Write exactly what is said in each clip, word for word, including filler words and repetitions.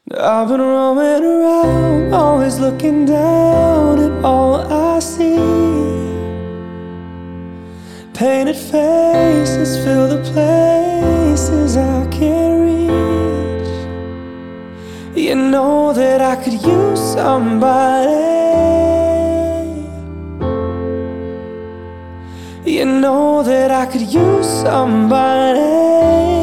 I've been roaming around, always looking down at all I see. Painted faces fill the places I can't reach. You know that I could use somebody. You know that I could use somebody.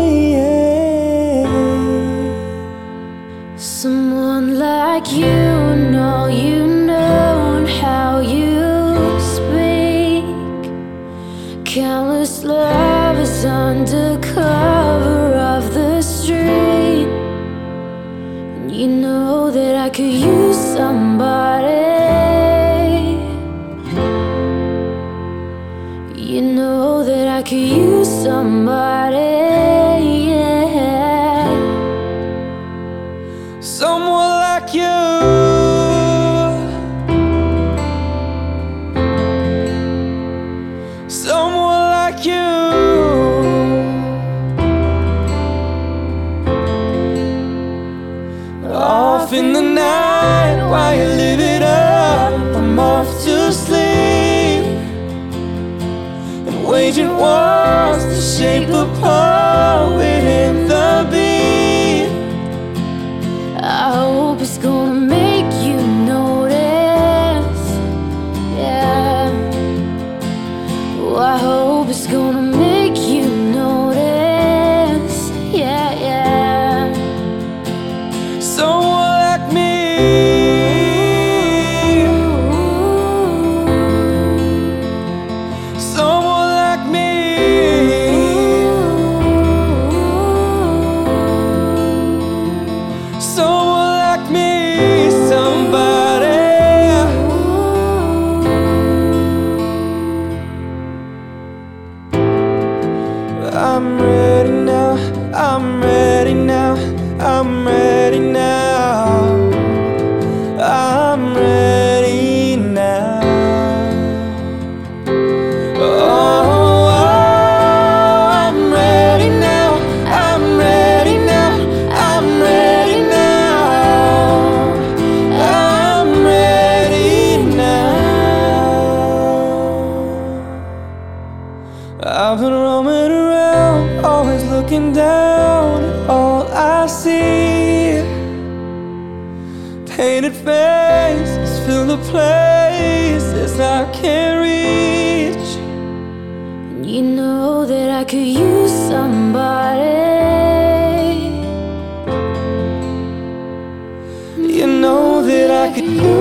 Someone like you, know you know and how you speak. Countless lovers under cover of the street. And you know that I could use somebody. You know that I could use somebody. Someone like you, someone like you. Off in the night while you live it up, I'm off to sleep and waging wars to shape a poet in the beat. I hope it's gonna make you notice, yeah. Oh, I hope it's gonna make you notice, yeah, yeah. Someone like me, someone like me. Someone like me, somebody. I'm ready now, I'm ready now, I'm ready now, I'm ready now. Oh, I'm ready now, I'm ready now, I'm ready now, I'm ready now. I've been roaming around, always looking down at all I see. Painted faces fill the places I can't reach. And you know that I could use somebody. You know that I could use